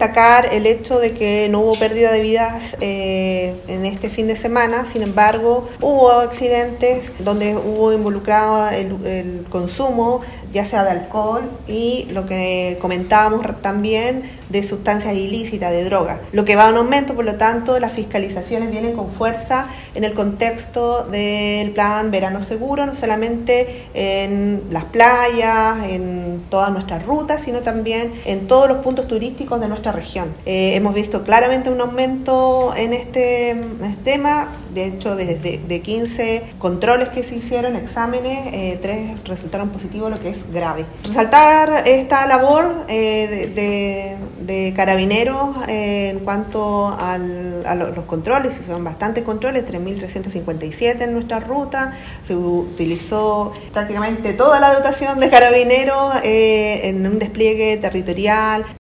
destacar el hecho de que no hubo pérdida de vidas en este fin de semana. Sin embargo, hubo accidentes donde hubo involucrado el consumo, ya sea de alcohol y lo que comentábamos también de sustancias ilícitas, de drogas, lo que va a un aumento. Por lo tanto, las fiscalizaciones vienen con fuerza en el contexto del plan Verano Seguro, no solamente en las playas, en todas nuestras rutas, sino también en todos los puntos turísticos de nuestra región. Hemos visto claramente un aumento en este tema. De hecho, de 15 controles que se hicieron, exámenes, 3 resultaron positivos, lo que es grave. Resaltar esta labor de carabineros en cuanto a los controles. Se hicieron bastantes controles, 3.357 en nuestra ruta. Se utilizó prácticamente toda la dotación de carabineros en un despliegue territorial.